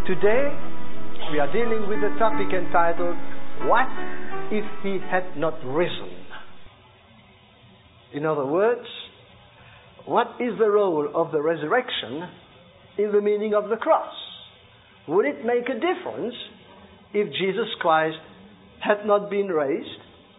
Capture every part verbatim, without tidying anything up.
Today, we are dealing with a topic entitled, What if He had not risen? In other words, what is the role of the resurrection in the meaning of the cross? Would it make a difference if Jesus Christ had not been raised?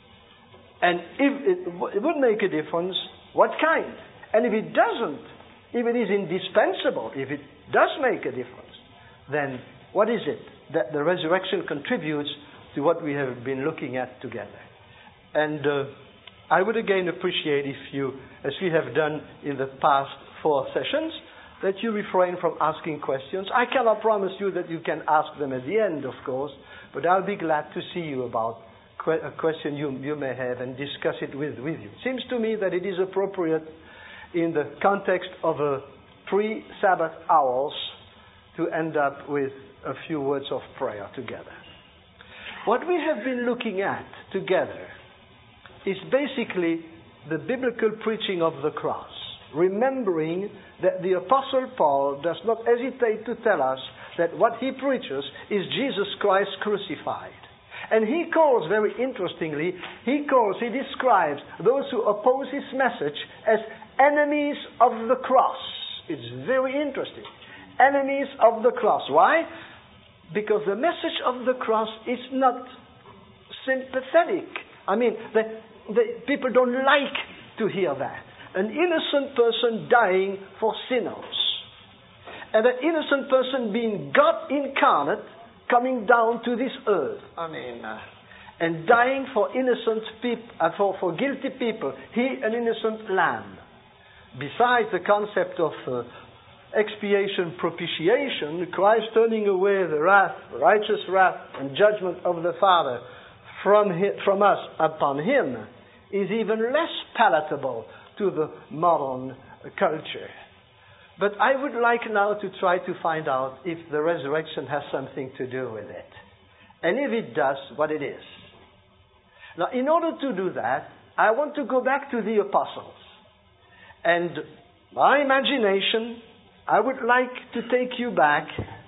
And if it, it would make a difference, what kind? And if it doesn't, if it is indispensable, if it does make a difference, then what is it that the resurrection contributes to what we have been looking at together? And uh, I would again appreciate if you, as we have done in the past four sessions, that you refrain from asking questions. I cannot promise you that you can ask them at the end, of course, but I'll be glad to see you about que- a question you, you may have and discuss it with, with you. It seems to me that it is appropriate in the context of a pre-Sabbath hours to end up with a few words of prayer together. What we have been looking at together is basically the biblical preaching of the cross, remembering that the Apostle Paul does not hesitate to tell us that what he preaches is Jesus Christ crucified. And he calls, very interestingly, he calls, he describes those who oppose his message as enemies of the cross. It's very interesting. Enemies of the cross. Why? Because the message of the cross is not sympathetic. I mean, the, the, people don't like to hear that. An innocent person dying for sinners. And an innocent person being God incarnate coming down to this earth. I mean, uh, and dying for innocent people, uh, for, for guilty people. He, an innocent lamb. Besides the concept of uh, expiation, propitiation, Christ turning away the wrath, righteous wrath and judgment of the Father from, his, from us upon Him is even less palatable to the modern culture. But I would like now to try to find out if the resurrection has something to do with it. And if it does, what it is. Now, in order to do that, I want to go back to the apostles. And my imagination, I would like to take you back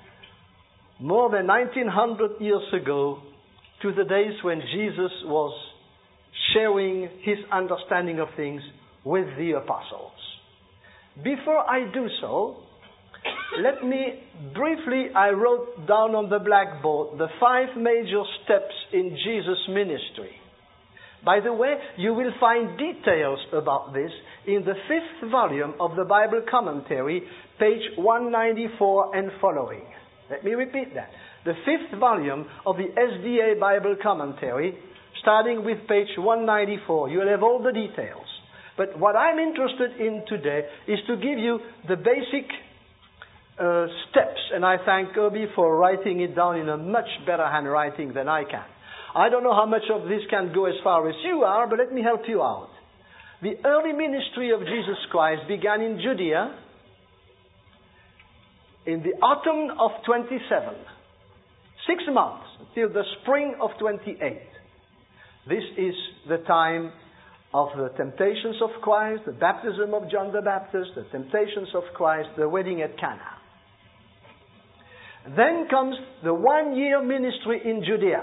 more than nineteen hundred years ago to the days when Jesus was sharing his understanding of things with the apostles. Before I do so, let me briefly, I wrote down on the blackboard the five major steps in Jesus' ministry. By the way, you will find details about this in the fifth volume of the Bible Commentary, page one ninety-four and following. Let me repeat that. The fifth volume of the S D A Bible Commentary, starting with page one ninety-four. You'll have all the details. But what I'm interested in today is to give you the basic uh, steps, and I thank Kirby for writing it down in a much better handwriting than I can. I don't know how much of this can go as far as you are, but let me help you out. The early ministry of Jesus Christ began in Judea in the autumn of twenty-seven. Six months till the spring of twenty-eight. This is the time of the temptations of Christ, the baptism of John the Baptist, the temptations of Christ, the wedding at Cana. Then comes the one-year ministry in Judea,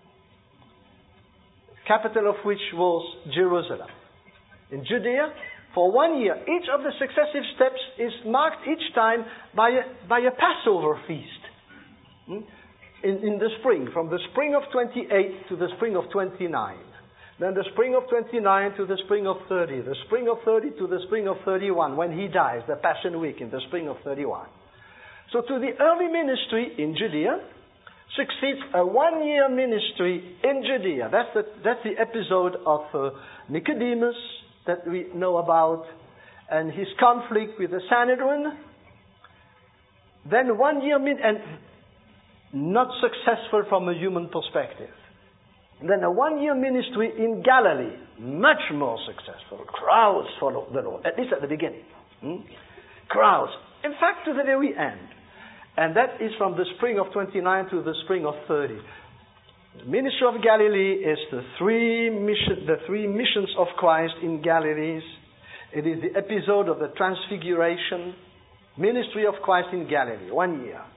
capital of which was Jerusalem. In Judea, for one year, each of the successive steps is marked each time by a, by a Passover feast. Hmm? In, in the spring, from the spring of twenty-eight to the spring of twenty-nine. Then the spring of twenty-nine to the spring of thirty. The spring of thirty to the spring of thirty-one, when he dies, the Passion Week in the spring of thirty-one. So to the early ministry in Judea succeeds a one-year ministry in Judea. That's the, that's the episode of uh, Nicodemus that we know about, and his conflict with the Sanhedrin. Then one year, min- and not successful from a human perspective. Then a one-year ministry in Galilee, much more successful. Crowds followed the Lord, at least at the beginning. Hmm? Crowds. In fact, to the very end. And that is from the spring of twenty-nine to the spring of thirty. The ministry of Galilee is the three mission, the three missions of Christ in Galilee. It is the episode of the Transfiguration, ministry of Christ in Galilee, one year.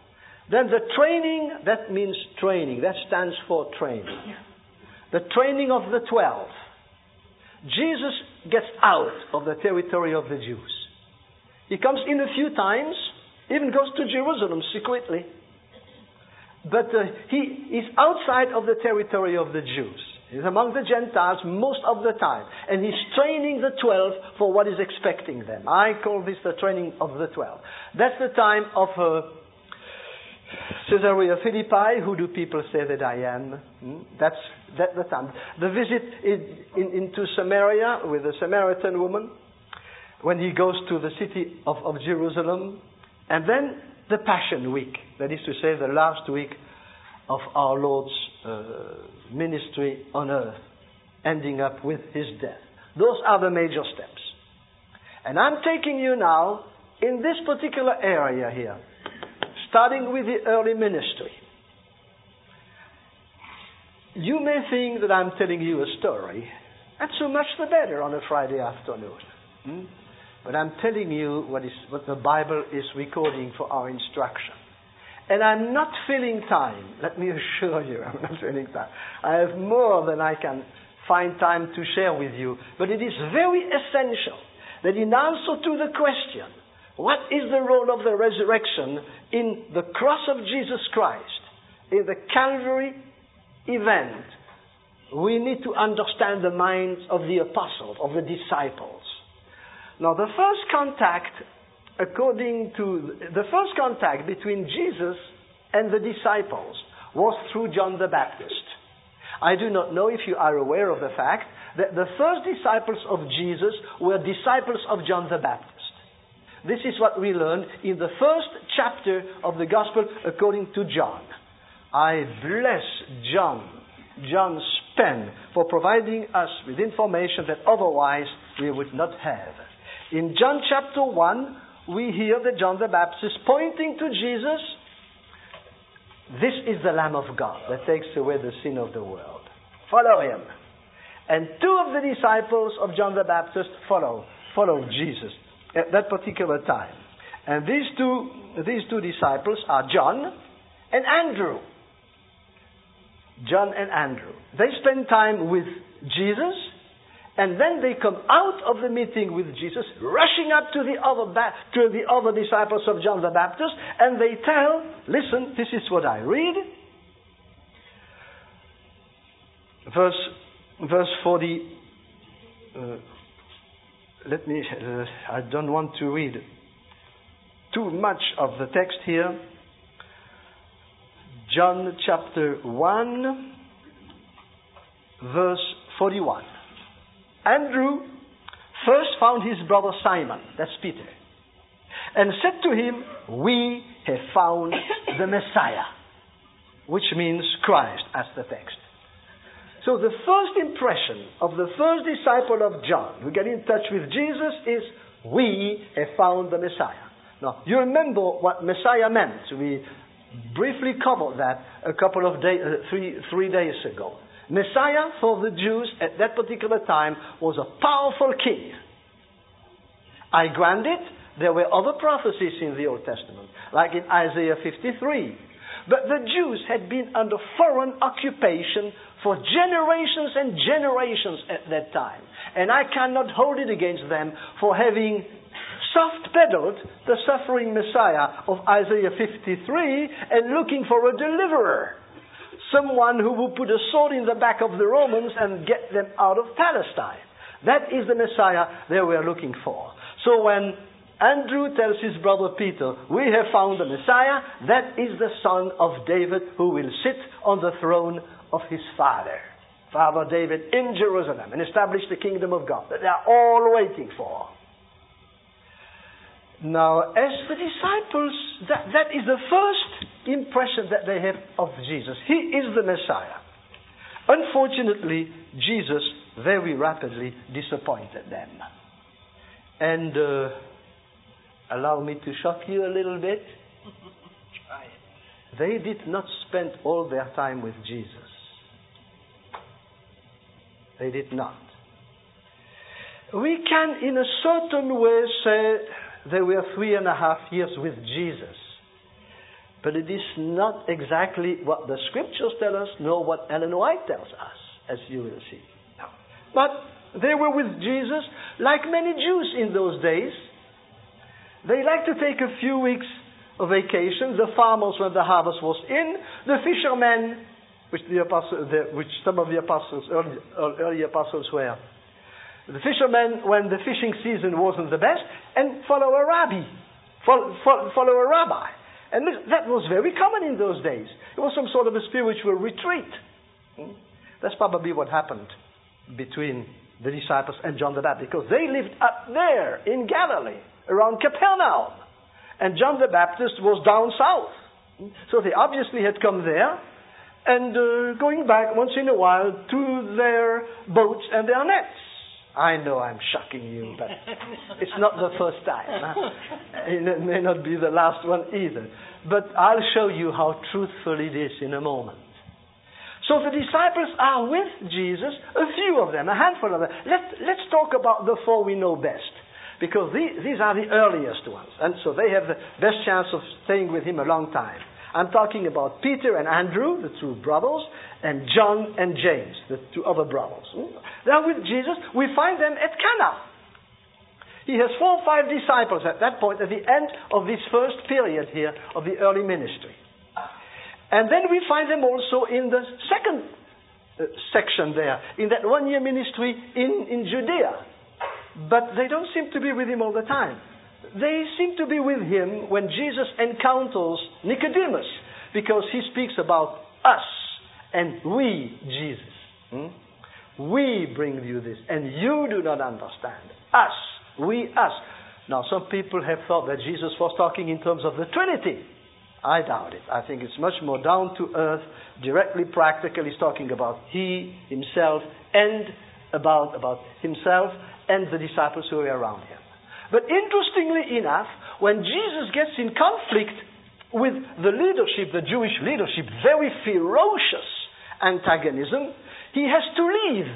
Then the training, that means training. That stands for training. The training of the twelve. Jesus gets out of the territory of the Jews. He comes in a few times, even goes to Jerusalem secretly. But uh, he is outside of the territory of the Jews. He's among the Gentiles most of the time. And he's training the twelve for what is expecting them. I call this the training of the twelve. That's the time of uh, Caesarea Philippi. Who do people say that I am? Hmm? That's, that's the time. The visit in, in, into Samaria with a Samaritan woman. When he goes to the city of, of Jerusalem. And then the Passion Week. That is to say, the last week of our Lord's uh, ministry on earth, ending up with his death. Those are the major steps. And I'm taking you now in this particular area here, starting with the early ministry. You may think that I'm telling you a story. That's so much the better on a Friday afternoon. Hmm? But I'm telling you what is what the Bible is recording for our instruction. And I'm not filling time. Let me assure you, I'm not filling time. I have more than I can find time to share with you. But it is very essential that in answer to the question, what is the role of the resurrection in the cross of Jesus Christ, in the Calvary event, we need to understand the minds of the apostles, of the disciples. Now, the first contact, according to the first contact between Jesus and the disciples was through John the Baptist. I do not know if you are aware of the fact that the first disciples of Jesus were disciples of John the Baptist. This is what we learn in the first chapter of the Gospel according to John. I bless John, John's pen, for providing us with information that otherwise we would not have. In John chapter one, we hear that John the Baptist pointing to Jesus, this is the Lamb of God that takes away the sin of the world. Follow him. And two of the disciples of John the Baptist follow, follow Jesus at that particular time. And these two, these two disciples are John and Andrew. John and Andrew. They spend time with Jesus. And then they come out of the meeting with Jesus, rushing up to the other ba- to the other disciples of John the Baptist, and they tell, listen, this is what I read. Verse, verse forty. Uh, let me, uh, I don't want to read too much of the text here. John chapter one, verse forty-one. Andrew first found his brother Simon, that's Peter, and said to him, we have found the Messiah, which means Christ as the text. So the first impression of the first disciple of John who get in touch with Jesus is, we have found the Messiah. Now, you remember what Messiah meant. We briefly covered that a couple of days, uh, three, three days ago. Messiah for the Jews at that particular time was a powerful king. I grant it, there were other prophecies in the Old Testament, like in Isaiah fifty-three. But the Jews had been under foreign occupation for generations and generations at that time. And I cannot hold it against them for having soft-pedaled the suffering Messiah of Isaiah fifty-three and looking for a deliverer. Someone who will put a sword in the back of the Romans and get them out of Palestine. That is the Messiah they were looking for. So when Andrew tells his brother Peter, we have found the Messiah, that is the son of David who will sit on the throne of his father. Father David in Jerusalem and establish the kingdom of God that they are all waiting for. Now, as the disciples, that, that is the first impression that they have of Jesus. He is the Messiah. Unfortunately, Jesus very rapidly disappointed them. And uh, allow me to shock you a little bit. They did not spend all their time with Jesus. They did not. We can, in a certain way, say they were three and a half years with Jesus. But it is not exactly what the scriptures tell us, nor what Ellen White tells us, as you will see. But they were with Jesus, like many Jews in those days. They liked to take a few weeks of vacation. The farmers, when the harvest was in, the fishermen, which the apostle, the, which some of the apostles, early, early apostles were, the fishermen, when the fishing season wasn't the best, and follow a rabbi, follow, follow a rabbi. And that was very common in those days. It was some sort of a spiritual retreat. That's probably what happened between the disciples and John the Baptist, because they lived up there in Galilee, around Capernaum. And John the Baptist was down south. So they obviously had come there and uh, going back once in a while to their boats and their nets. I know I'm shocking you, but it's not the first time. Huh? It may not be the last one either. But I'll show you how truthful it is in a moment. So the disciples are with Jesus, a few of them, a handful of them. Let's, let's talk about the four we know best, because these, these are the earliest ones. And so they have the best chance of staying with him a long time. I'm talking about Peter and Andrew, the two brothers, and John and James, the two other brothers. They are with Jesus. We find them at Cana. He has four or five disciples at that point, at the end of this first period here of the early ministry. And then we find them also in the second uh, section there, in that one-year ministry in, in Judea. But they don't seem to be with him all the time. They seem to be with him when Jesus encounters Nicodemus, because he speaks about us and we, Jesus. Hmm? We bring you this, and you do not understand. Us, we, us. Now, some people have thought that Jesus was talking in terms of the Trinity. I doubt it. I think it's much more down to earth, directly practical. He's talking about he, himself, and about, about himself and the disciples who are around him. But interestingly enough, when Jesus gets in conflict with the leadership, the Jewish leadership, very ferocious antagonism, he has to leave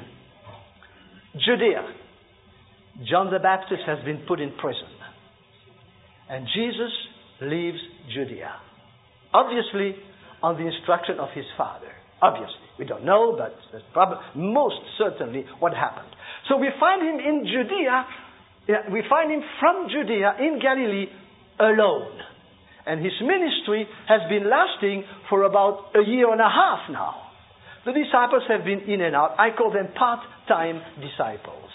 Judea. John the Baptist has been put in prison. And Jesus leaves Judea. Obviously, on the instruction of his Father. Obviously. We don't know, but that's probably, most certainly what happened. So we find him in Judea, we find him from Judea in Galilee alone. And his ministry has been lasting for about a year and a half now. The disciples have been in and out. I call them part-time disciples.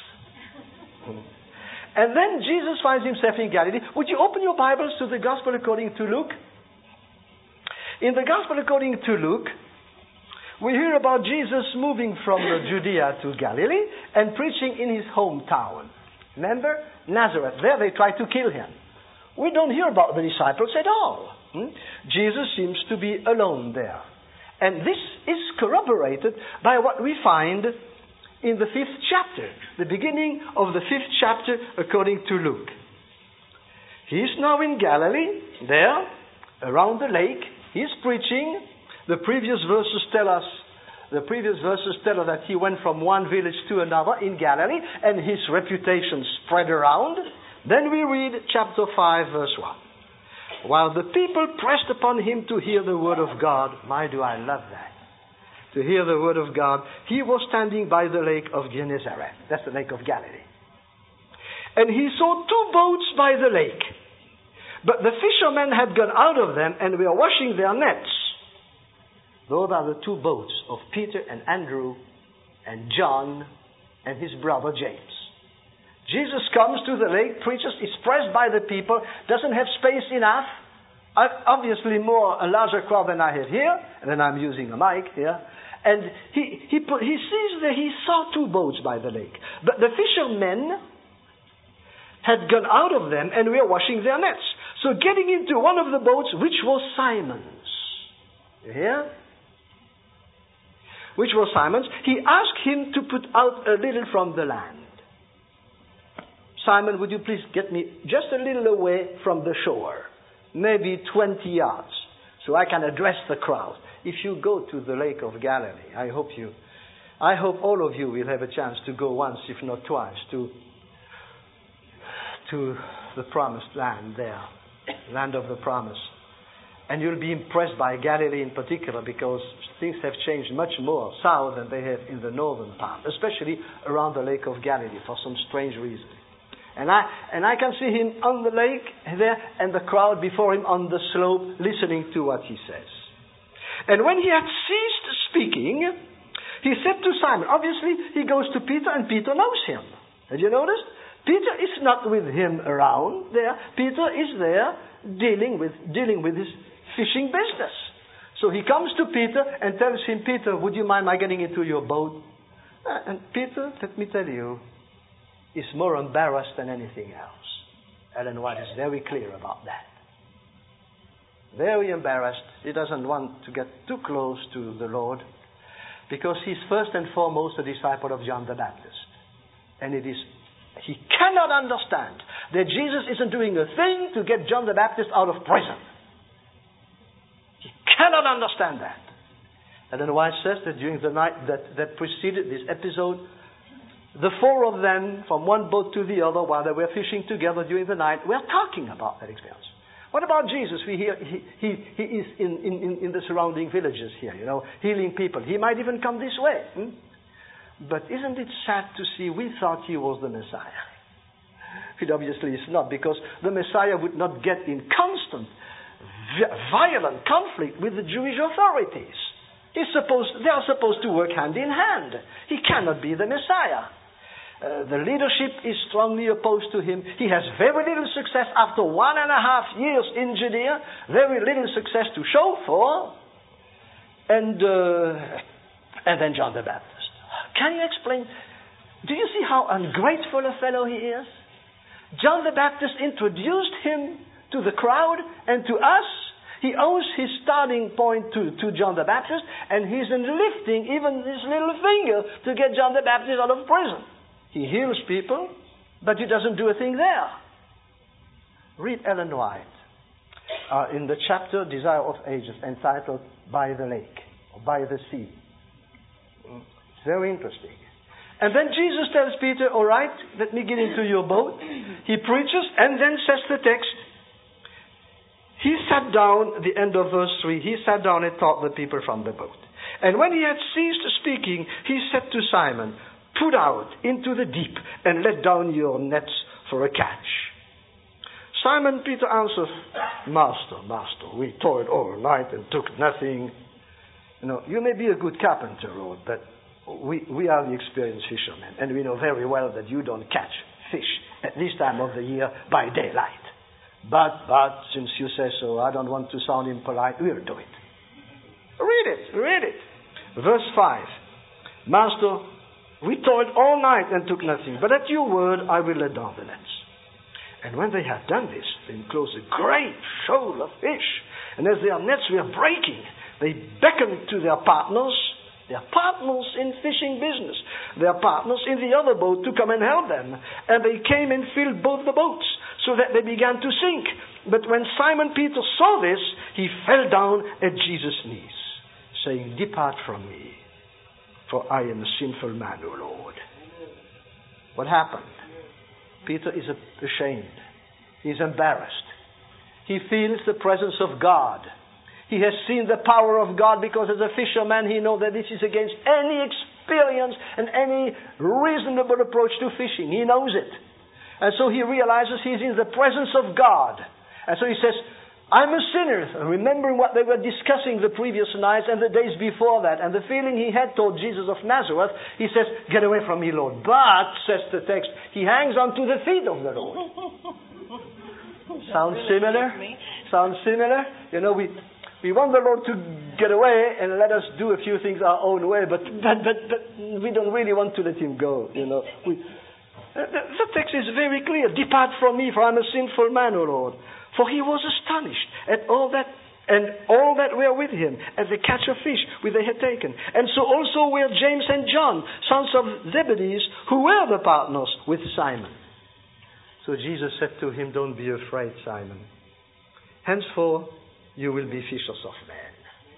And then Jesus finds himself in Galilee. Would you open your Bibles to the Gospel according to Luke? In the Gospel according to Luke, we hear about Jesus moving from Judea to Galilee and preaching in his hometown. Remember? Nazareth. There they tried to kill him. We don't hear about the disciples at all. Hmm? Jesus seems to be alone there. And this is corroborated by what we find in the fifth chapter, the beginning of the fifth chapter according to Luke. He is now in Galilee, there, around the lake. He is preaching. The previous verses tell us, the previous verses tell us that he went from one village to another in Galilee, and his reputation spread around. Then we read chapter five, verse one. While the people pressed upon him to hear the word of God, my do I love that. To hear the word of God, he was standing by the lake of Gennesaret. That's the lake of Galilee. And he saw two boats by the lake. But the fishermen had gone out of them and were washing their nets. Those are the two boats of Peter and Andrew and John and his brother James. Jesus comes to the lake, preaches, is pressed by the people, doesn't have space enough. Obviously more, a larger crowd than I have here, and then I'm using a mic here. And he, he, put, he sees that he saw two boats by the lake. But the fishermen had gone out of them and were washing their nets. So getting into one of the boats, which was Simon's. You hear? Which was Simon's. He asked him to put out a little from the land. Simon, would you please get me just a little away from the shore? Maybe twenty yards. So I can address the crowd. If you go to the Lake of Galilee, I hope you, I hope all of you will have a chance to go once, if not twice, to, to the promised land there. Land of the promise. And you'll be impressed by Galilee in particular, because things have changed much more south than they have in the northern part, especially around the Lake of Galilee for some strange reason. And I, and I can see him on the lake there, and the crowd before him on the slope listening to what he says. And when he had ceased speaking, he said to Simon, obviously he goes to Peter, and Peter knows him. Have you noticed? Peter is not with him around there. Peter is there dealing with, dealing with his fishing business. So he comes to Peter and tells him, Peter, would you mind my getting into your boat? Uh, and Peter, let me tell you, is more embarrassed than anything else. Ellen White is very clear about that. Very embarrassed. He doesn't want to get too close to the Lord, because he's first and foremost a disciple of John the Baptist. And it is, he cannot understand that Jesus isn't doing a thing to get John the Baptist out of prison. He cannot understand that. Ellen White says that during the night that, that preceded this episode, the four of them, from one boat to the other, while they were fishing together during the night, were talking about that experience. What about Jesus? We hear he, he, he is in, in, in the surrounding villages here, you know, healing people. He might even come this way. Hmm? But isn't it sad to see we thought he was the Messiah? It obviously is not, because the Messiah would not get in constant, violent conflict with the Jewish authorities. He's supposed, they are supposed to work hand in hand. He cannot be the Messiah. Uh, the leadership is strongly opposed to him. He has very little success after one and a half years in Judea. Very little success to show for. And, uh, and then John the Baptist. Can you explain? Do you see how ungrateful a fellow he is? John the Baptist introduced him to the crowd and to us. He owes his starting point to, to John the Baptist, and he's lifting even his little finger to get John the Baptist out of prison. He heals people, but he doesn't do a thing there. Read Ellen White uh, in the chapter Desire of Ages, entitled By the Lake, or By the Sea. It's very interesting. And then Jesus tells Peter, all right, let me get into your boat. He preaches, and then says the text, he sat down, the end of verse three, he sat down and taught the people from the boat. And when he had ceased speaking, he said to Simon, put out into the deep and let down your nets for a catch. Simon Peter answered, Master, Master, we toiled all night and took nothing. You know, you may be a good carpenter, Lord, but we, we are the experienced fishermen, and we know very well that you don't catch fish at this time of the year by daylight. But, but, since you say so, I don't want to sound impolite, we'll do it. Read it, read it. Verse five. Master, we toiled all night and took nothing, but at your word I will let down the nets. And when they had done this, they enclosed a great shoal of fish. And as their nets were breaking, they beckoned to their partners, their partners in fishing business, their partners in the other boat to come and help them. And they came and filled both the boats, so that they began to sink. But when Simon Peter saw this, he fell down at Jesus' knees, saying, depart from me, for I am a sinful man, O Lord. What happened? Peter is ashamed. He's embarrassed. He feels the presence of God. He has seen the power of God, because as a fisherman he knows that this is against any experience and any reasonable approach to fishing. He knows it. And so he realizes he's in the presence of God. And so he says, I'm a sinner. And remembering what they were discussing the previous nights and the days before that, and the feeling he had toward Jesus of Nazareth, he says, get away from me, Lord. But, says the text, he hangs on to the feet of the Lord. Sounds similar? Sounds similar? You know, we we want the Lord to get away and let us do a few things our own way, but but but, but we don't really want to let him go, you know. We, the, the text is very clear. Depart from me, for I'm a sinful man, O Lord. For he was astonished at all that, and all that were with him, at the catch of fish which they had taken. And so also were James and John, sons of Zebedee, who were the partners with Simon. So Jesus said to him, don't be afraid, Simon. Henceforth you will be fishers of men.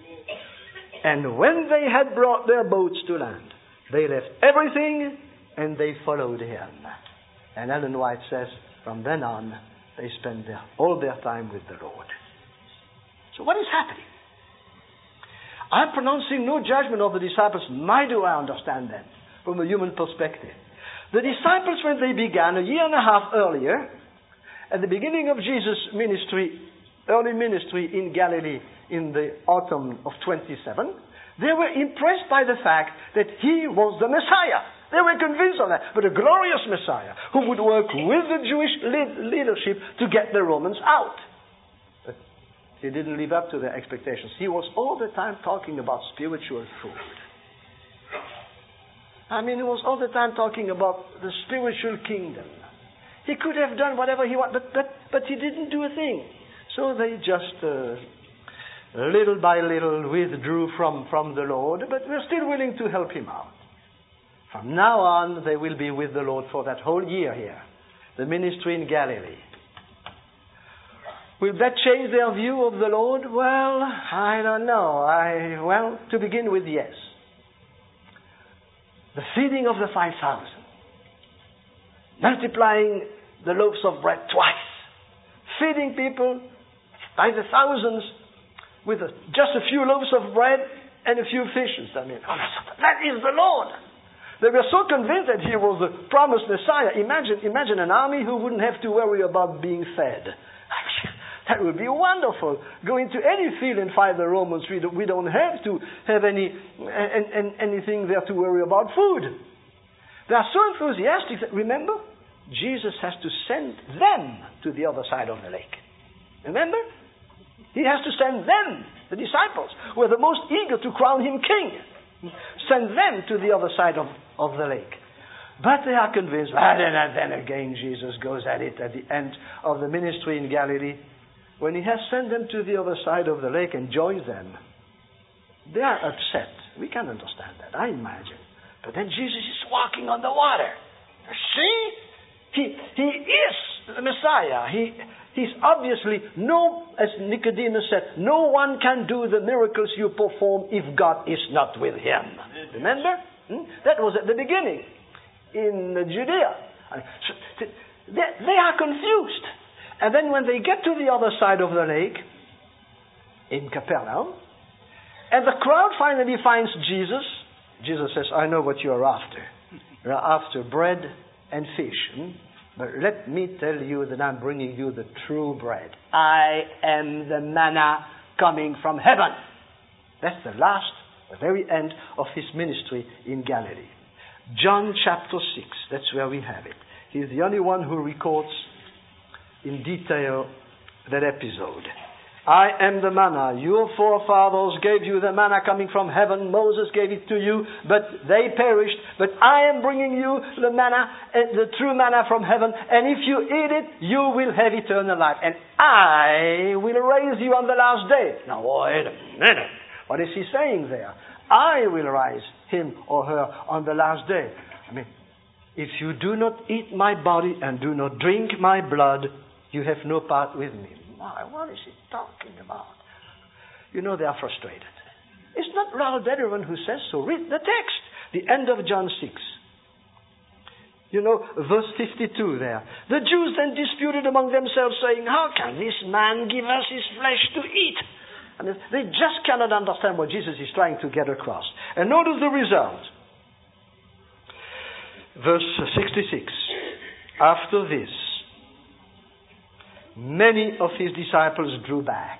And when they had brought their boats to land, they left everything and they followed him. And Ellen White says, from then on, they spent their, all their time with the Lord. So what is happening? I'm pronouncing no judgment of the disciples. Why do I understand them from a human perspective? The disciples, when they began a year and a half earlier, at the beginning of Jesus' ministry, early ministry in Galilee in the autumn of twenty-seven, they were impressed by the fact that he was the Messiah. They were convinced of that. But a glorious Messiah who would work with the Jewish lead- leadership to get the Romans out. But he didn't live up to their expectations. He was all the time talking about spiritual food. I mean, he was all the time talking about the spiritual kingdom. He could have done whatever he wanted, but, but, but he didn't do a thing. So they just, uh, little by little, withdrew from, from the Lord, but we're still willing to help him out. From now on, they will be with the Lord for that whole year here. The ministry in Galilee. Will that change their view of the Lord? Well, I don't know. I, well, to begin with, yes. The feeding of the five thousand. Multiplying the loaves of bread twice. Feeding people by the thousands with a, just a few loaves of bread and a few fishes. I mean, oh, that is the Lord. They were so convinced that he was the promised Messiah. Imagine, imagine an army who wouldn't have to worry about being fed. That would be wonderful. Go into any field and fight the Romans. We don't, we don't have to have any and, and, anything there to worry about food. They are so enthusiastic that, remember, Jesus has to send them to the other side of the lake. Remember? He has to send them, the disciples, who are the most eager to crown him king. Send them to the other side of, of the lake. But they are convinced, and then, and then again Jesus goes at it at the end of the ministry in Galilee. When he has sent them to the other side of the lake and joins them, they are upset. We can understand that, I imagine. But then Jesus is walking on the water. See? He, he is the Messiah. He, he's obviously, no, as Nicodemus said, no one can do the miracles you perform if God is not with him. Remember? Hmm? That was at the beginning in Judea. So, they, they are confused. And then when they get to the other side of the lake, in Capernaum, and the crowd finally finds Jesus, Jesus says, I know what you are after. You are after bread and fish. Hmm? But let me tell you that I'm bringing you the true bread. I am the manna coming from heaven. That's the last, the very end of his ministry in Galilee. John chapter six, that's where we have it. He's the only one who records in detail that episode. I am the manna. Your forefathers gave you the manna coming from heaven. Moses gave it to you, but they perished. But I am bringing you the manna, the true manna from heaven. And if you eat it, you will have eternal life. And I will raise you on the last day. Now wait a minute. What is he saying there? I will rise him or her on the last day. I mean, if you do not eat my body and do not drink my blood, you have no part with me. My, what is he talking about? You know they are frustrated. It's not Raoul Bederman who says so. Read the text. The end of John six. You know, verse fifty-two there. The Jews then disputed among themselves, saying, how can this man give us his flesh to eat? I mean, they just cannot understand what Jesus is trying to get across. And notice the result. Verse sixty-six. After this, many of his disciples drew back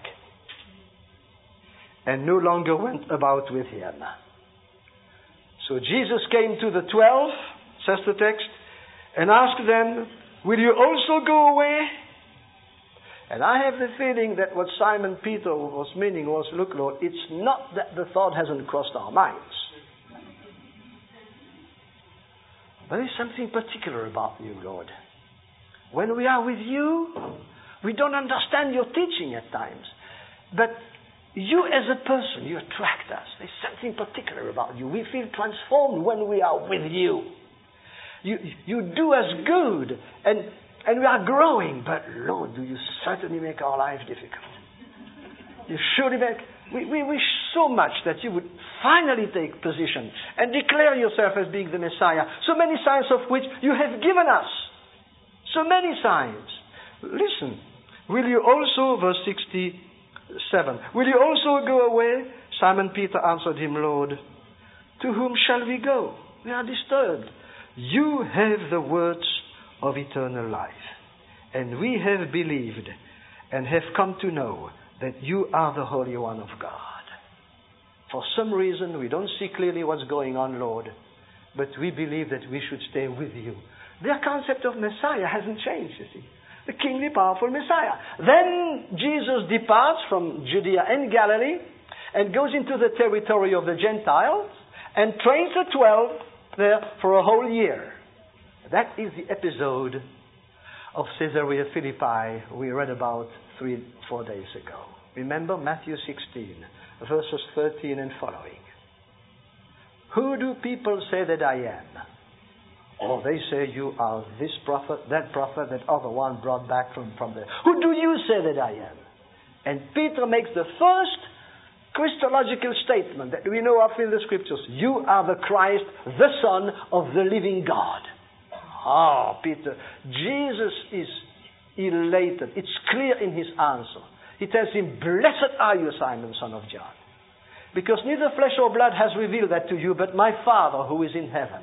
and no longer went about with him. So Jesus came to the twelve, says the text, and asked them, will you also go away? And I have the feeling that what Simon Peter was meaning was, look, Lord, it's not that the thought hasn't crossed our minds. But there's something particular about you, Lord. When we are with you, we don't understand your teaching at times. But you as a person, you attract us. There's something particular about you. We feel transformed when we are with you. You, you do us good. And, and we are growing. But Lord, do you certainly make our life difficult. You surely make... We, we wish so much that you would finally take position and declare yourself as being the Messiah. So many signs of which you have given us. So many signs. Listen, will you also, verse sixty, seven. Will you also go away? Simon Peter answered him, Lord, to whom shall we go? We are disturbed. You have the words of eternal life, and we have believed and have come to know that you are the Holy One of God. For some reason, we don't see clearly what's going on, Lord, but we believe that we should stay with you. Their concept of Messiah hasn't changed, you see. The kingly, powerful Messiah. Then Jesus departs from Judea and Galilee and goes into the territory of the Gentiles and trains the twelve there for a whole year. That is the episode of Caesarea Philippi we read about three, four days ago. Remember Matthew sixteen, verses thirteen and following. Who do people say that I am? Oh, they say you are this prophet, that prophet, that other one brought back from, from there. Who do you say that I am? And Peter makes the first Christological statement that we know of in the Scriptures. You are the Christ, the Son of the living God. Ah, Peter, Jesus is elated. It's clear in his answer. He tells him, blessed are you, Simon, son of John. Because neither flesh or blood has revealed that to you, but my Father who is in heaven.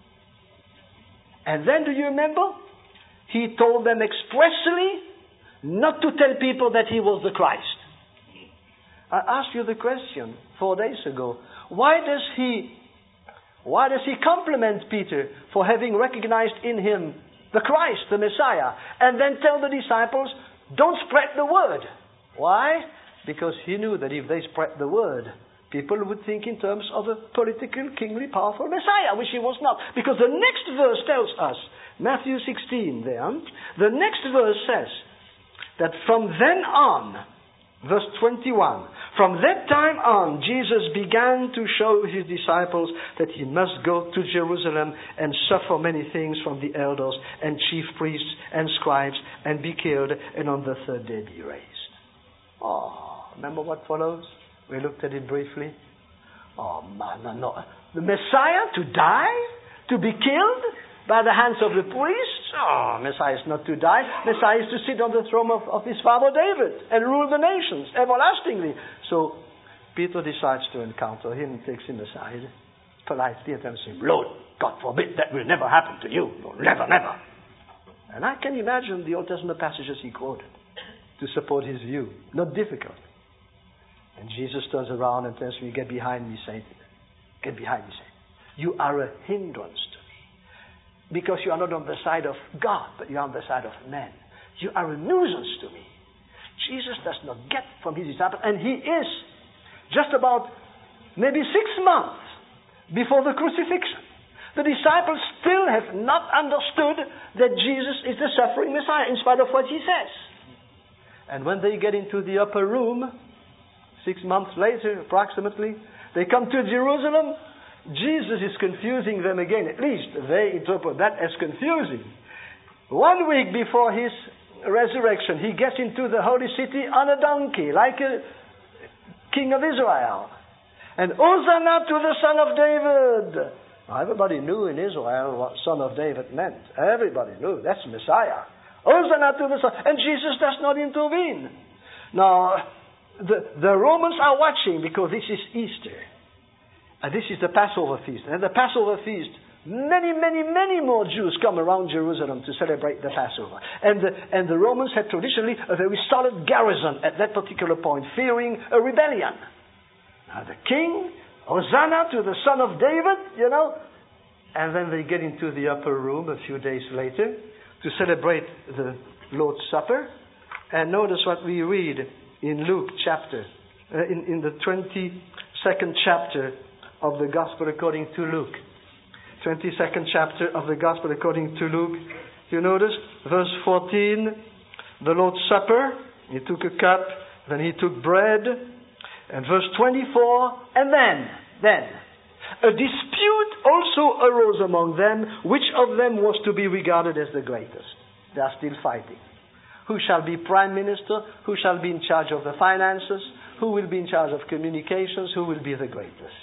And then, do you remember? He told them expressly not to tell people that he was the Christ. I asked you the question four days ago. Why does he, why does he compliment Peter for having recognized in him the Christ, the Messiah, and then tell the disciples, don't spread the word? Why? Because he knew that if they spread the word, people would think in terms of a political, kingly, powerful Messiah, which he was not. Because the next verse tells us, Matthew sixteen there, the next verse says that from then on, verse twenty-one, from that time on, Jesus began to show his disciples that he must go to Jerusalem and suffer many things from the elders and chief priests and scribes and be killed and on the third day be raised. Oh, remember what follows? We looked at it briefly. Oh, man, no, no. The Messiah to die? To be killed by the hands of the priests? Oh, Messiah is not to die. Messiah is to sit on the throne of, of his father David and rule the nations everlastingly. So Peter decides to encounter him and takes him aside politely and tells him, Lord, God forbid, that will never happen to you. No, never, never. And I can imagine the Old Testament passages he quoted to support his view. Not difficult. And Jesus turns around and tells me, get behind me, Satan. Get behind me, Satan. You are a hindrance to me. Because you are not on the side of God, but you are on the side of men. You are a nuisance to me. Jesus does not get from his disciples, and he is just about maybe six months before the crucifixion. The disciples still have not understood that Jesus is the suffering Messiah, in spite of what he says. And when they get into the upper room, six months later, approximately, they come to Jerusalem. Jesus is confusing them again. At least they interpret that as confusing. One week before his resurrection, he gets into the holy city on a donkey, like a king of Israel. And Hosanna to the Son of David. Now, everybody knew in Israel what Son of David meant. Everybody knew. That's Messiah. Hosanna to the Son. And Jesus does not intervene. Now, the, the Romans are watching because this is Easter. And this is the Passover feast. And the Passover feast, many, many, many more Jews come around Jerusalem to celebrate the Passover. And the, and the Romans had traditionally a very solid garrison at that particular point, fearing a rebellion. Now the king, Hosanna to the Son of David, you know. And then they get into the upper room a few days later to celebrate the Lord's Supper. And notice what we read in Luke chapter, uh, in, in the twenty-second chapter of the Gospel according to Luke. twenty-second chapter of the Gospel according to Luke. You notice, verse fourteen, the Lord's Supper, he took a cup, then he took bread, and verse twenty-four, and then, then, a dispute also arose among them, which of them was to be regarded as the greatest. They are still fighting. Who shall be prime minister? Who shall be in charge of the finances? Who will be in charge of communications? Who will be the greatest?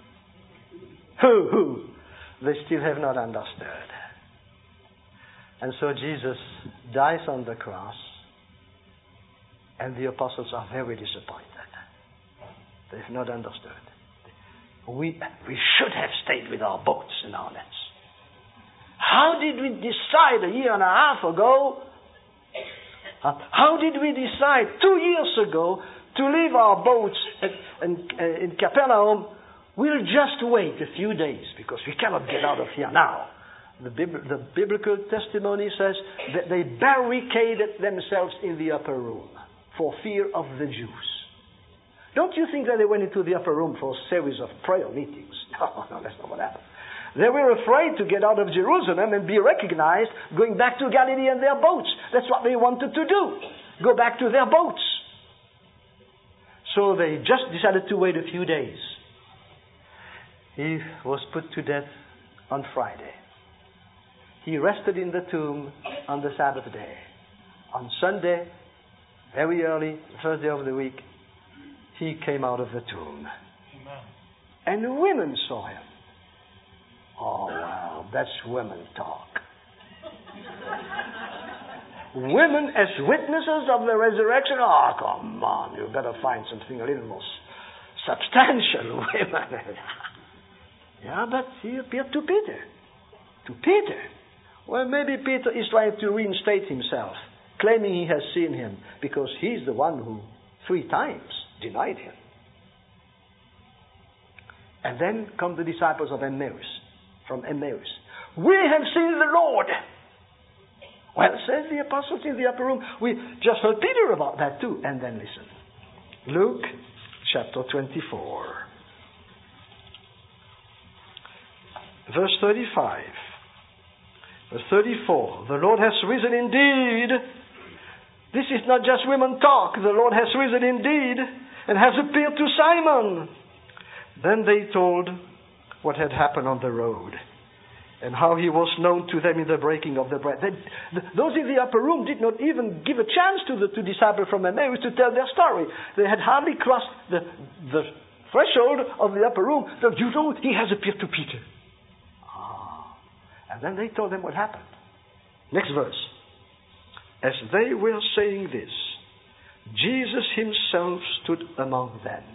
Who? Who? They still have not understood. And so Jesus dies on the cross. And the apostles are very disappointed. They've not understood. We, we should have stayed with our boats and our nets. How did we decide a year and a half ago? Uh, how did we decide two years ago to leave our boats at, in, uh, in Capernaum? We'll just wait a few days because we cannot get out of here now. The, Bib- the biblical testimony says that they barricaded themselves in the upper room for fear of the Jews. Don't you think that they went into the upper room for a series of prayer meetings? No, no, that's not what happened. They were afraid to get out of Jerusalem and be recognized going back to Galilee in their boats. That's what they wanted to do. Go back to their boats. So they just decided to wait a few days. He was put to death on Friday. He rested in the tomb on the Sabbath day. On Sunday, very early, the first day of the week, he came out of the tomb. Amen. And the women saw him. Oh, wow, that's women talk. Women as witnesses of the resurrection? Oh, come on, you better find something a little more substantial, women. Yeah, but he appeared to Peter. To Peter. Well, maybe Peter is trying to reinstate himself, claiming he has seen him, because he's the one who three times denied him. And then come the disciples of Emmaus, from Emmaus. We have seen the Lord. Well, says the apostles in the upper room. We just heard Peter about that too. And then listen. Luke chapter twenty-four. Verse thirty-five. Verse thirty-four. The Lord has risen indeed. This is not just women talk. The Lord has risen indeed and has appeared to Simon. Then they told what had happened on the road and how he was known to them in the breaking of the bread. They, those in the upper room did not even give a chance to the two disciples from Emmaus to tell their story. They had hardly crossed the, the threshold of the upper room. So, you know, he has appeared to Peter. Ah. And then they told them what happened. Next verse. As they were saying this, Jesus himself stood among them.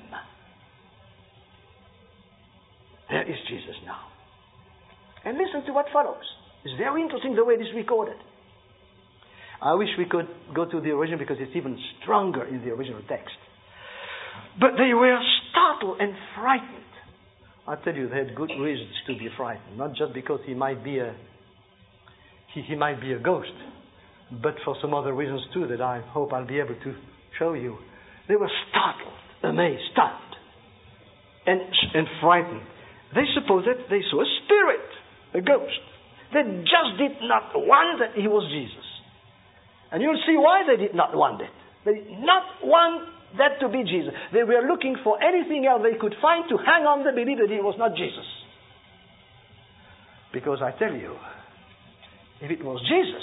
There is Jesus now. And listen to what follows. It's very interesting the way it is recorded. I wish we could go to the original because it's even stronger in the original text. But they were startled and frightened. I tell you, they had good reasons to be frightened. Not just because he might be a he, he might be a ghost, but for some other reasons too that I hope I'll be able to show you. They were startled, amazed, stunned, and, and frightened. They supposed that they saw a spirit, a ghost. They just did not want that he was Jesus. And you'll see why they did not want it. They did not want that to be Jesus. They were looking for anything else they could find to hang on the belief that he was not Jesus. Because I tell you, if it was Jesus,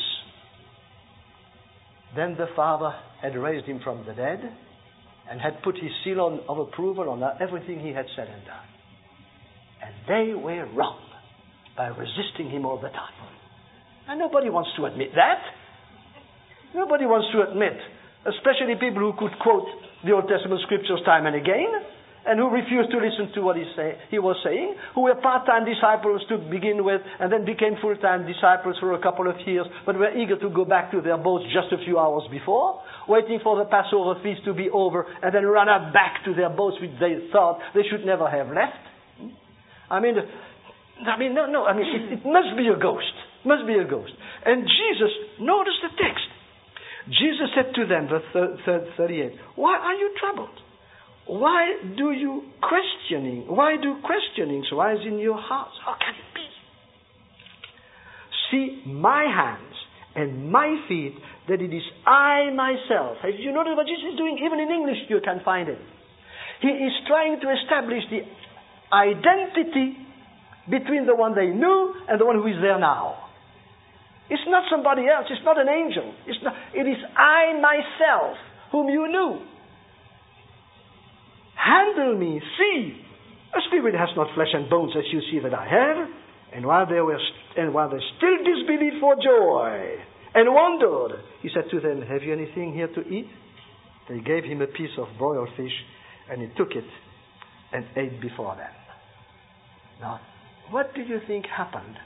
then the Father had raised him from the dead and had put his seal on, of approval on everything he had said and done. And they were wrong by resisting him all the time. And nobody wants to admit that. Nobody wants to admit, especially people who could quote the Old Testament scriptures time and again, and who refused to listen to what he, say, he was saying, who were part-time disciples to begin with, and then became full-time disciples for a couple of years, but were eager to go back to their boats just a few hours before, waiting for the Passover feast to be over, and then run up back to their boats which they thought they should never have left. I mean, I mean, no, no, I mean, it, it must be a ghost. Must be a ghost. And Jesus, notice the text. Jesus said to them, verse thirty-eight, why are you troubled? Why do you questioning, why do questionings rise in your hearts? How can it be? See my hands and my feet, that it is I myself. Have you noticed what Jesus is doing? Even in English you can find it. He is trying to establish the identity between the one they knew and the one who is there now. It's not somebody else. It's not an angel. It's not, it is I myself whom you knew. Handle me, see. A spirit has not flesh and bones as you see that I have. And while they were, and while they still disbelieved for joy and wondered, he said to them, have you anything here to eat? They gave him a piece of broiled fish, and he took it and ate before them. Now, what do you think happened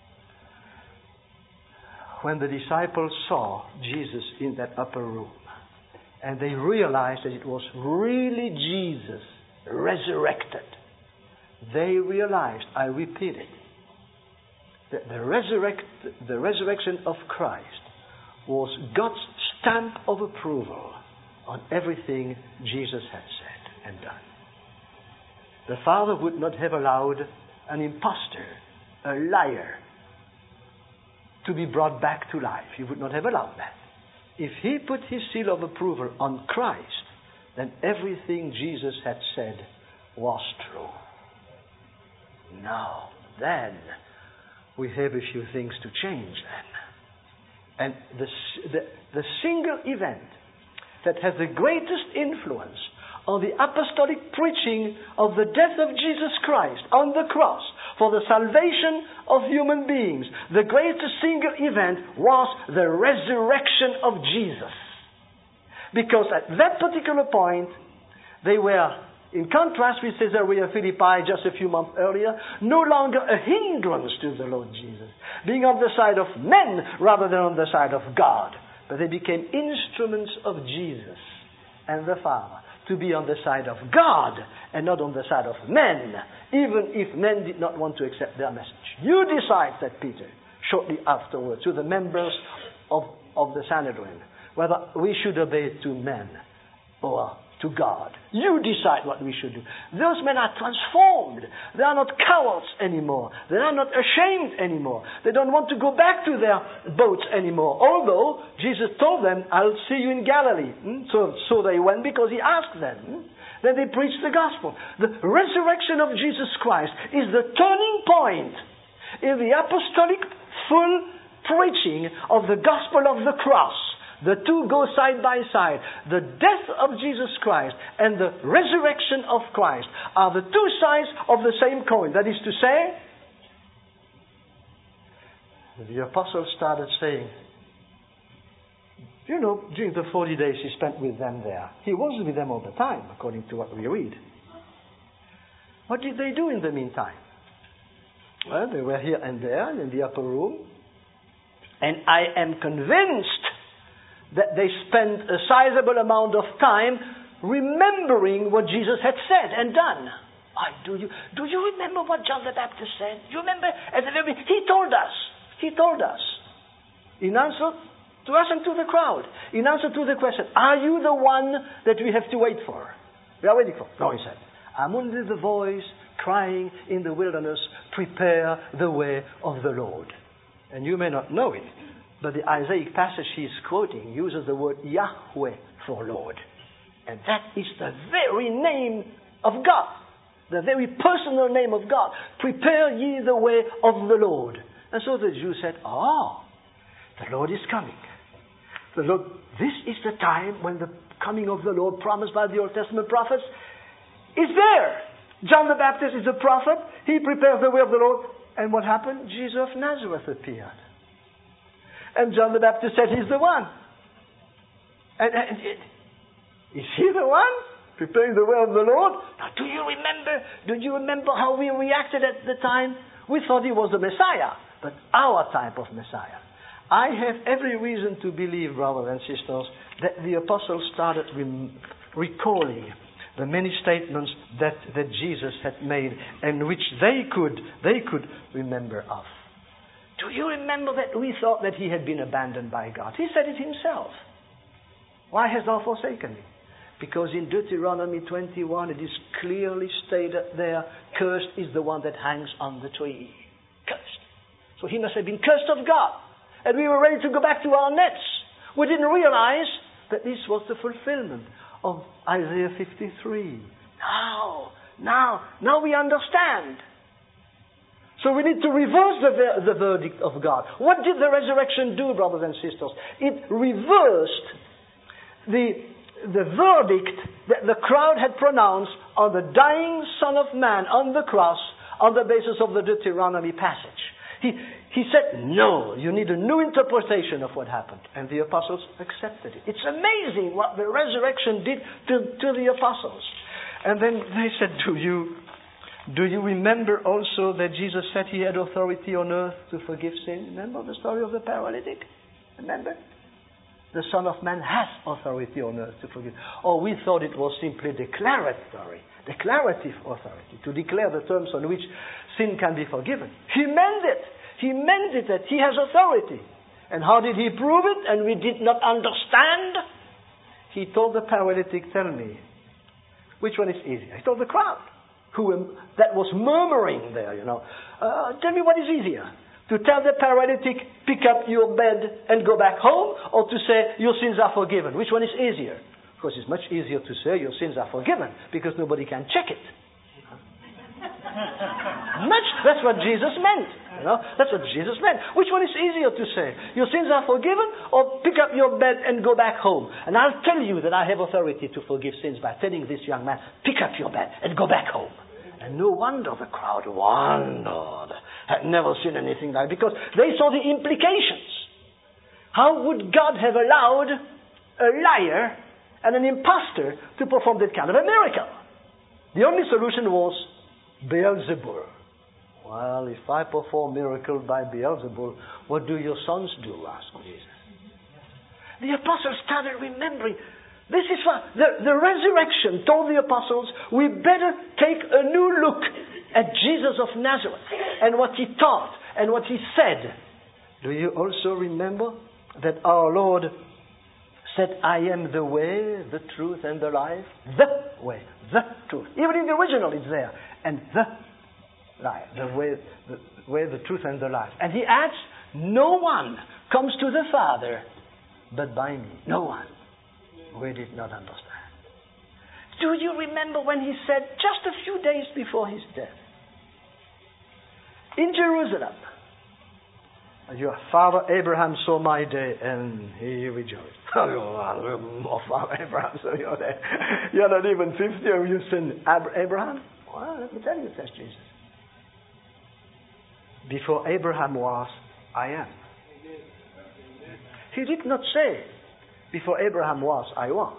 when the disciples saw Jesus in that upper room? And they realized that it was really Jesus resurrected. They realized, I repeat it, that the, resurrect, the resurrection of Christ was God's stamp of approval on everything Jesus had said and done. The Father would not have allowed an impostor, a liar, to be brought back to life. He would not have allowed that. If he put his seal of approval on Christ, then everything Jesus had said was true. Now, then, we have a few things to change then. And the, the, the single event that has the greatest influence on the apostolic preaching of the death of Jesus Christ on the cross for the salvation of human beings, the greatest single event was the resurrection of Jesus. Because at that particular point, they were, in contrast with Caesarea Philippi just a few months earlier, no longer a hindrance to the Lord Jesus, being on the side of men rather than on the side of God. But they became instruments of Jesus and the Father, to be on the side of God and not on the side of men, even if men did not want to accept their message. You decide, said Peter, shortly afterwards, to the members of, of the Sanhedrin, whether we should obey to men or to God. You decide what we should do. Those men are transformed. They are not cowards anymore. They are not ashamed anymore. They don't want to go back to their boats anymore. Although Jesus told them, I'll see you in Galilee. Hmm? So, so they went because he asked them. Hmm? Then they preached the gospel. The resurrection of Jesus Christ is the turning point in the apostolic full preaching of the gospel of the cross. The two go side by side. The death of Jesus Christ and the resurrection of Christ are the two sides of the same coin. That is to say, the apostles started saying, you know, during the forty days he spent with them there, he was with them all the time, according to what we read. What did they do in the meantime? Well, they were here and there in the upper room. And I am convinced that they spent a sizable amount of time remembering what Jesus had said and done. Why, do you do you remember what John the Baptist said? You remember at the very he told us. He told us. In answer to us and to the crowd. In answer to the question, are you the one that we have to wait for? We are waiting for. No, he said. I'm only the voice crying in the wilderness, prepare the way of the Lord. And you may not know it, but the Isaiah passage he is quoting uses the word Yahweh for Lord. And that is the very name of God. The very personal name of God. Prepare ye the way of the Lord. And so the Jews said, oh, the Lord is coming. The Lord, this is the time when the coming of the Lord promised by the Old Testament prophets is there. John the Baptist is a prophet. He prepares the way of the Lord. And what happened? Jesus of Nazareth appeared. And John the Baptist said, he's the one. And, and, and is he the one? Preparing the way of the Lord? Now, do you remember, do you remember how we reacted at the time? We thought he was the Messiah, but our type of Messiah. I have every reason to believe, brothers and sisters, that the apostles started re- recalling the many statements that, that Jesus had made and which they could, they could remember of. Do you remember that we thought that he had been abandoned by God? He said it himself. Why hast thou forsaken me? Because in Deuteronomy twenty-one it is clearly stated there, cursed is the one that hangs on the tree. Cursed. So he must have been cursed of God. And we were ready to go back to our nets. We didn't realize that this was the fulfillment of Isaiah fifty-three. Now, now, now we understand. So we need to reverse the, ver- the verdict of God. What did the resurrection do, brothers and sisters? It reversed the, the verdict that the crowd had pronounced on the dying Son of Man on the cross on the basis of the Deuteronomy passage. He, he said, no, you need a new interpretation of what happened. And the apostles accepted it. It's amazing what the resurrection did to, to the apostles. And then they said, do you, do you remember also that Jesus said he had authority on earth to forgive sin? Remember the story of the paralytic? Remember? The Son of Man has authority on earth to forgive. Oh, we thought it was simply declaratory, declarative authority, to declare the terms on which sin can be forgiven. He meant it. He meant it that he has authority. And how did he prove it? And we did not understand. He told the paralytic, tell me, which one is easier? He told the crowd, who that was murmuring there, you know. Uh, tell me what is easier. To tell the paralytic, pick up your bed and go back home, or to say, your sins are forgiven. Which one is easier? Of course, it's much easier to say, your sins are forgiven, because nobody can check it. Much, that's what Jesus meant. You know, that's what Jesus meant. Which one is easier to say? Your sins are forgiven, or pick up your bed and go back home? And I'll tell you that I have authority to forgive sins by telling this young man, pick up your bed and go back home. And no wonder the crowd wondered. Had never seen anything like it, because they saw the implications. How would God have allowed a liar and an impostor to perform that kind of a miracle? The only solution was Beelzebul. Well, if I perform miracle by Beelzebul, what do your sons do? Asked Jesus. The apostles started remembering. This is what the, the resurrection told the apostles, we better take a new look at Jesus of Nazareth and what he taught and what he said. Do you also remember that our Lord said, I am the way, the truth, and the life? The way, the truth. Even in the original it's there. And the life, the way, the way, the truth, and the life. And he adds, no one comes to the Father but by me. No one. We did not understand. Do you remember when he said, just a few days before his death, in Jerusalem, your father Abraham saw my day and he rejoiced. Oh, father Abraham saw your day. You're not even fifty and you sin Abraham? Well, let me tell you, says Jesus. Before Abraham was, I am. He did not say, before Abraham was, I was.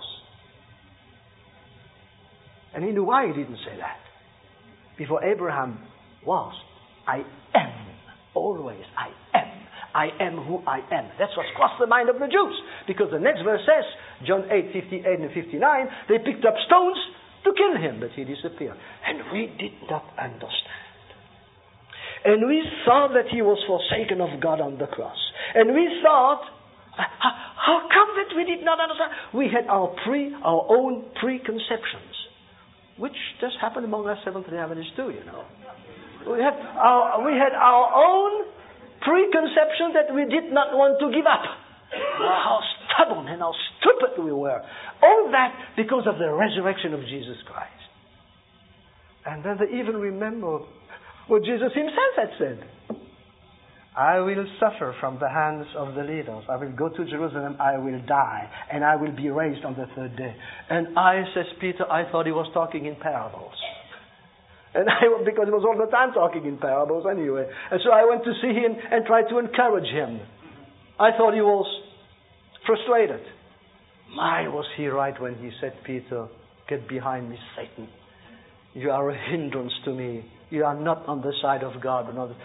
And he knew why he didn't say that. Before Abraham was, I am. Always, I am. I am who I am. That's what's crossed the mind of the Jews. Because the next verse says, John eight, fifty-eight and fifty-nine, they picked up stones to kill him, but he disappeared. And we did not understand. And we saw that he was forsaken of God on the cross. And we thought, how, how come that we did not understand? We had our pre, our own preconceptions, which does happen among us Seventh-day Adventists too, you know. We had our, we had our own preconception that we did not want to give up. How stubborn and how stupid we were. All that because of the resurrection of Jesus Christ. And then they even remembered what Jesus himself had said. I will suffer from the hands of the leaders. I will go to Jerusalem. I will die. And I will be raised on the third day. And I, says Peter, I thought he was talking in parables. And I, because he was all the time talking in parables anyway. And so I went to see him and tried to encourage him. I thought he was frustrated. My, was he right when he said, Peter, get behind me, Satan. You are a hindrance to me. You are not on the side of God. But not.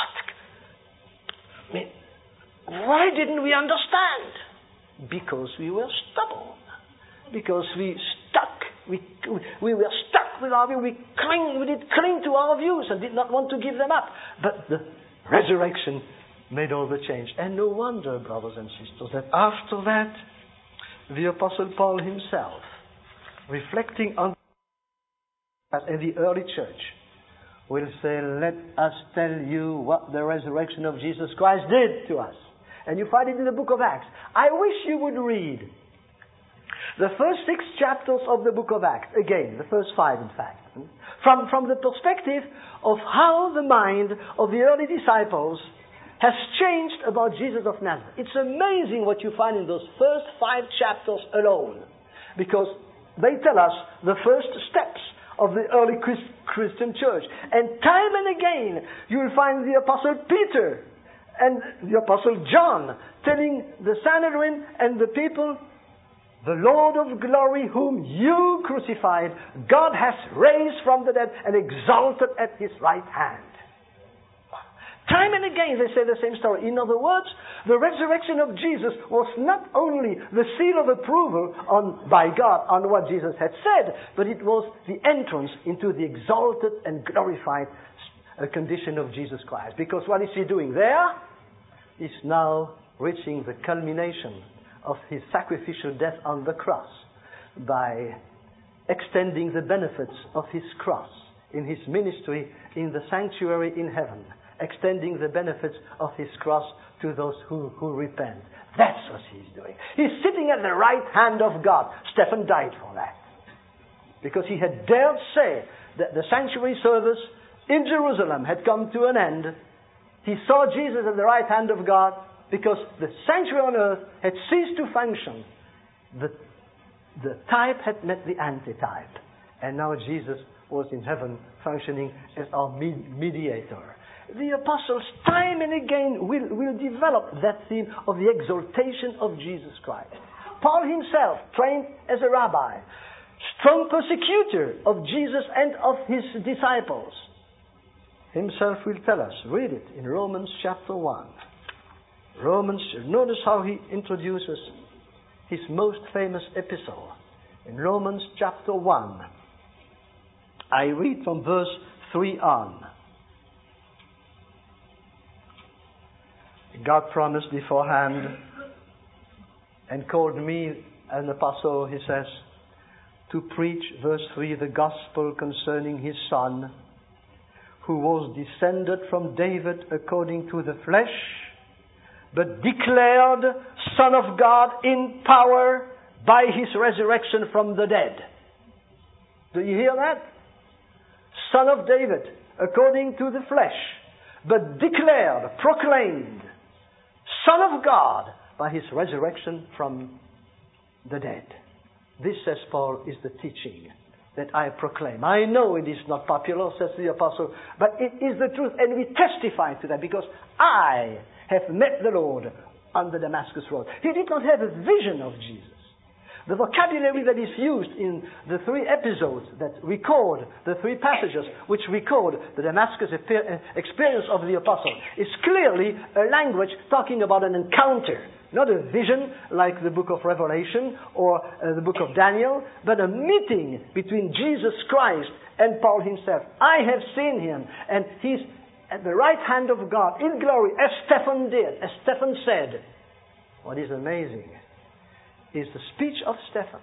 I mean, why didn't we understand? Because we were stubborn. Because we stuck. We, we were stuck with our view. We cling, we did cling to our views and did not want to give them up. But the resurrection made all the change. And no wonder, brothers and sisters, that after that, the Apostle Paul himself, reflecting on that in the early church, will say, let us tell you what the resurrection of Jesus Christ did to us. And you find it in the book of Acts. I wish you would read the first six chapters of the book of Acts. Again, the first five, in fact. From, from the perspective of how the mind of the early disciples has changed about Jesus of Nazareth. It's amazing what you find in those first five chapters alone. Because they tell us the first steps of the early Christ- Christian church. And time and again, you will find the Apostle Peter and the Apostle John telling the Sanhedrin and the people, the Lord of glory whom you crucified, God has raised from the dead and exalted at his right hand. Time and again they say the same story. In other words, the resurrection of Jesus was not only the seal of approval on, by God on what Jesus had said, but it was the entrance into the exalted and glorified uh, condition of Jesus Christ. Because what is he doing there? He's now reaching the culmination of his sacrificial death on the cross by extending the benefits of his cross in his ministry in the sanctuary in heaven, extending the benefits of his cross to those who, who repent. That's what he's doing. He's sitting at the right hand of God. Stephen died for that. Because he had dared say that the sanctuary service in Jerusalem had come to an end. He saw Jesus at the right hand of God because the sanctuary on earth had ceased to function. The, the type had met the antitype. And now Jesus was in heaven functioning as our mediator. The apostles time and again will, will develop that theme of the exaltation of Jesus Christ. Paul himself, trained as a rabbi, strong persecutor of Jesus and of his disciples, himself will tell us. Read it in Romans chapter one. Romans, notice how he introduces his most famous epistle. In Romans chapter one, I read from verse three on. God promised beforehand and called me an apostle, he says, to preach, verse three, the gospel concerning his Son, who was descended from David according to the flesh, but declared Son of God in power by his resurrection from the dead. Do you hear that? Son of David according to the flesh, but declared, proclaimed, Son of God by his resurrection from the dead. This, says Paul, is the teaching that I proclaim. I know it is not popular, says the apostle, but it is the truth, and we testify to that because I have met the Lord on the Damascus road. He did not have a vision of Jesus. The vocabulary that is used in the three episodes that record, the three passages which record the Damascus experience of the apostle, is clearly a language talking about an encounter, not a vision like the book of Revelation or uh, the book of Daniel, but a meeting between Jesus Christ and Paul himself. I have seen him, and he's at the right hand of God in glory, as Stephen did, as Stephen said. What is amazing is the speech of Stephen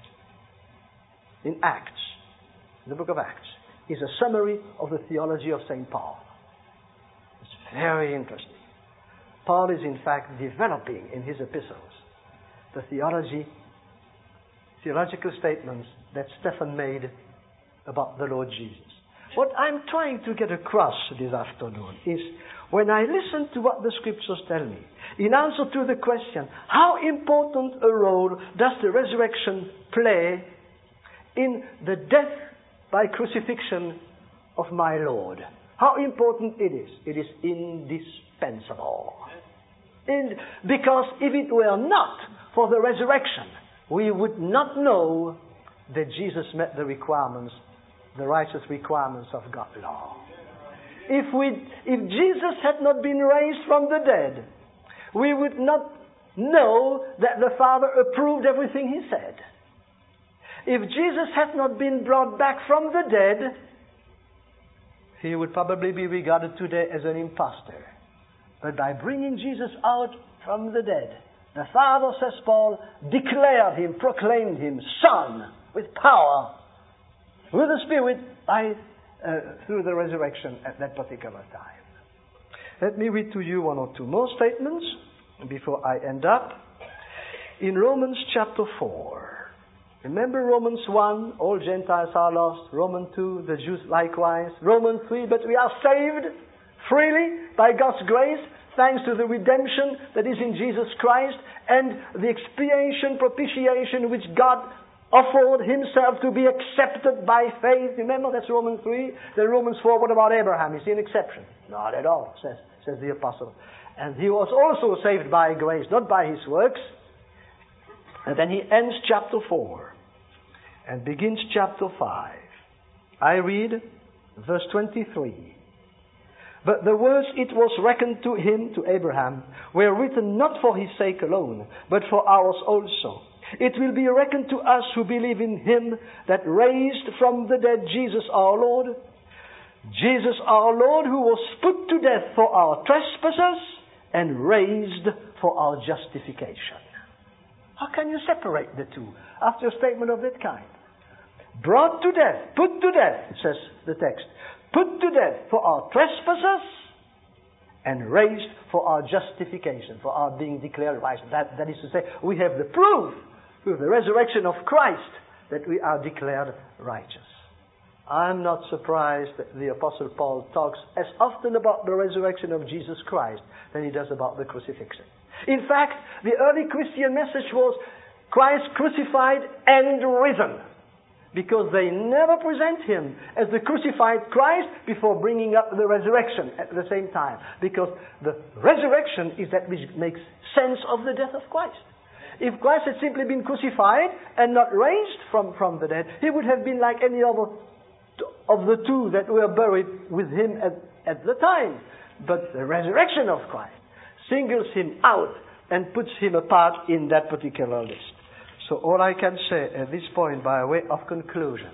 in Acts, in the book of Acts, is a summary of the theology of Saint Paul. It's very interesting. Paul is in fact developing in his epistles the theology, theological statements that Stephen made about the Lord Jesus. What I'm trying to get across this afternoon is when I listen to what the scriptures tell me, in answer to the question, how important a role does the resurrection play in the death by crucifixion of my Lord? How important it is? It is indispensable. And because if it were not for the resurrection, we would not know that Jesus met the requirements, the righteous requirements of God's law. If we, if Jesus had not been raised from the dead, we would not know that the Father approved everything he said. If Jesus had not been brought back from the dead, he would probably be regarded today as an impostor. But by bringing Jesus out from the dead, the Father, says Paul, declared him, proclaimed him Son with power, with the Spirit, by, uh, through the resurrection at that particular time. Let me read to you one or two more statements before I end up. In Romans chapter four. Remember Romans one, all Gentiles are lost. Romans two, the Jews likewise. Romans three, but we are saved freely by God's grace, thanks to the redemption that is in Jesus Christ and the expiation, propitiation which God offered himself to be accepted by faith. Remember, that's Romans three. Then Romans four, what about Abraham? Is he an exception? Not at all, says, says the apostle. And he was also saved by grace, not by his works. And then he ends chapter four and begins chapter five. I read verse twenty-three. But the words "it was reckoned to him," to Abraham, were written not for his sake alone, but for ours also. It will be reckoned to us who believe in him that raised from the dead Jesus our Lord. Jesus our Lord, who was put to death for our trespasses and raised for our justification. How can you separate the two after a statement of that kind? Brought to death, put to death, says the text. Put to death for our trespasses and raised for our justification, for our being declared righteous. That, that is to say, we have the proof through the resurrection of Christ that we are declared righteous. I'm not surprised that the Apostle Paul talks as often about the resurrection of Jesus Christ than he does about the crucifixion. In fact, the early Christian message was Christ crucified and risen, because they never present him as the crucified Christ before bringing up the resurrection at the same time. Because the resurrection is that which makes sense of the death of Christ. If Christ had simply been crucified and not raised from, from the dead, he would have been like any other of the two that were buried with him at, at the time. But the resurrection of Christ singles him out and puts him apart in that particular list. So all I can say at this point by way of conclusion,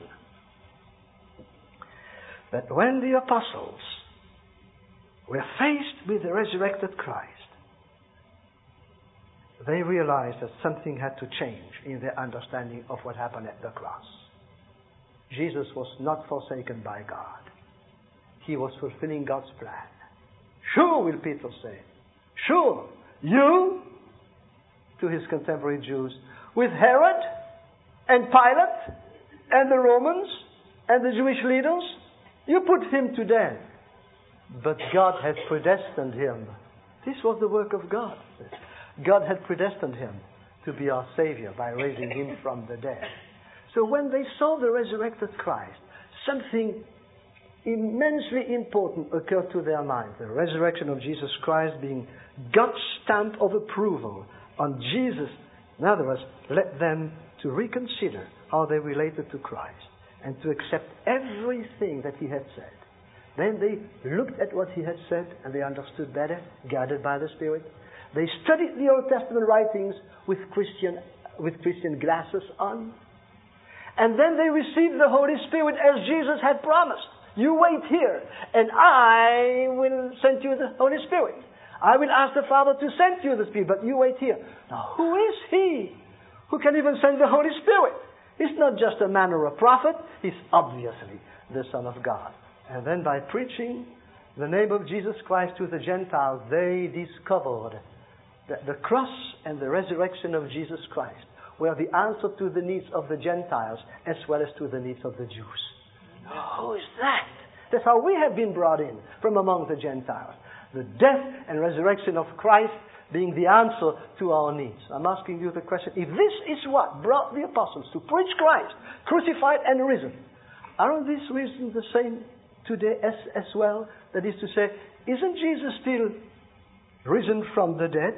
that when the apostles were faced with the resurrected Christ, they realized that something had to change in their understanding of what happened at the cross. Jesus was not forsaken by God. He was fulfilling God's plan. Sure, will Peter say. Sure, you, to his contemporary Jews, with Herod and Pilate and the Romans and the Jewish leaders, you put him to death. But God had predestined him. This was the work of God. God had predestined him to be our Savior by raising him from the dead. So when they saw the resurrected Christ, something immensely important occurred to their minds. The resurrection of Jesus Christ being God's stamp of approval on Jesus. In other words, led them to reconsider how they related to Christ and to accept everything that he had said. Then they looked at what he had said and they understood better, guided by the Spirit. They studied the Old Testament writings with Christian, with Christian glasses on. And then they received the Holy Spirit as Jesus had promised. You wait here and I will send you the Holy Spirit. I will ask the Father to send you the Spirit, but you wait here. Now, who is he who can even send the Holy Spirit? He's not just a man or a prophet. He's obviously the Son of God. And then by preaching the name of Jesus Christ to the Gentiles, they discovered that the cross and the resurrection of Jesus Christ were the answer to the needs of the Gentiles as well as to the needs of the Jews. Who is that? That's how we have been brought in from among the Gentiles. The death and resurrection of Christ being the answer to our needs. I'm asking you the question, if this is what brought the apostles to preach Christ, crucified and risen, aren't these reasons the same today as, as well? That is to say, isn't Jesus still risen from the dead?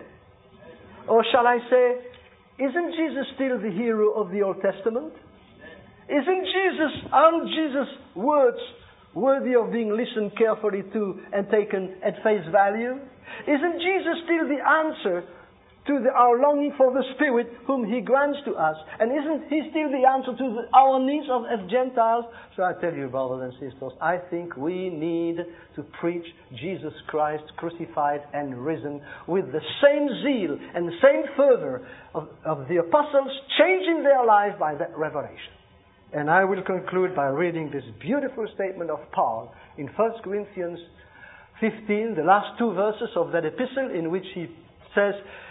Or shall I say, isn't Jesus still the hero of the Old Testament? Isn't Jesus, aren't Jesus' words worthy of being listened carefully to and taken at face value? Isn't Jesus still the answer to the, our longing for the Spirit whom He grants to us? And isn't He still the answer to the, our needs of, as Gentiles? So I tell you, brothers and sisters, I think we need to preach Jesus Christ crucified and risen with the same zeal and the same fervor of, of the apostles, changing their life by that revelation. And I will conclude by reading this beautiful statement of Paul in First Corinthians fifteen, the last two verses of that epistle, in which he says,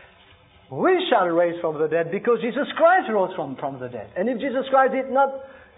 we shall raise from the dead because Jesus Christ rose from, from the dead. And if Jesus Christ did not,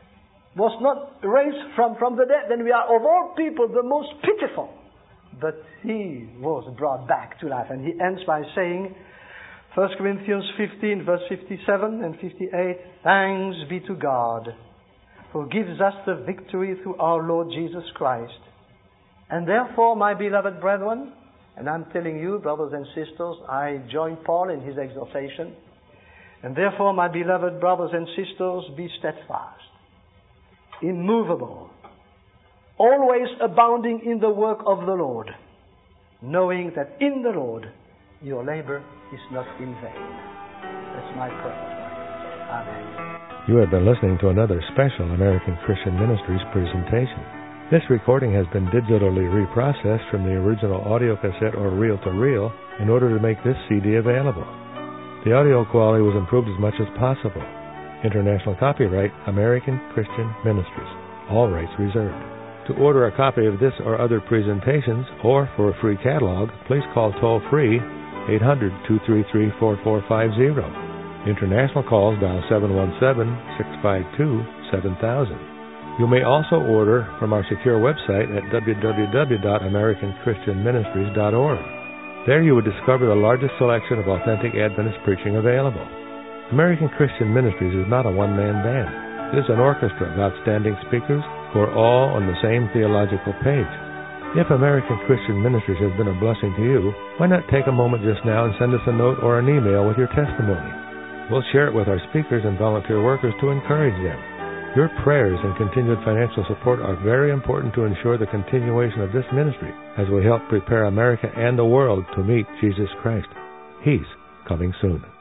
was not raised from, from the dead, then we are of all people the most pitiful. But he was brought back to life. And he ends by saying, First Corinthians fifteen, verse fifty-seven and fifty-eight. Thanks be to God, who gives us the victory through our Lord Jesus Christ. And therefore, my beloved brethren, and I'm telling you, brothers and sisters, I join Paul in his exhortation. And therefore, my beloved brothers and sisters, be steadfast, immovable, always abounding in the work of the Lord, knowing that in the Lord your labor is not in vain. That's my prayer. Amen. You have been listening to another special American Christian Ministries presentation. This recording has been digitally reprocessed from the original audio cassette or reel-to-reel in order to make this C D available. The audio quality was improved as much as possible. International copyright, American Christian Ministries. All rights reserved. To order a copy of this or other presentations, or for a free catalog, please call toll-free eight hundred, two three three, four four five zero. International calls dial seven one seven, six five two, seven thousand. You may also order from our secure website at w w w dot american christian ministries dot org. There you will discover the largest selection of authentic Adventist preaching available. American Christian Ministries is not a one-man band. It is an orchestra of outstanding speakers who are all on the same theological page. If American Christian Ministries has been a blessing to you, why not take a moment just now and send us a note or an email with your testimony? We'll share it with our speakers and volunteer workers to encourage them. Your prayers and continued financial support are very important to ensure the continuation of this ministry as we help prepare America and the world to meet Jesus Christ. He's coming soon.